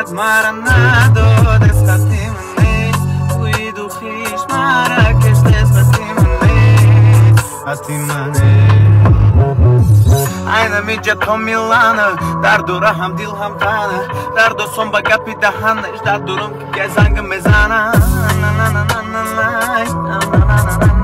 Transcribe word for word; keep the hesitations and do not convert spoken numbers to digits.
عشقت مرا نداد قسمتی من نیست توی دو خیش مرا کشت قسمتی من نیست قسمتی من عینم اینجا تو میلانه در دوره هم دیل هم تنه در دو سون با گپی دهنش در دورم که زنگ میزنه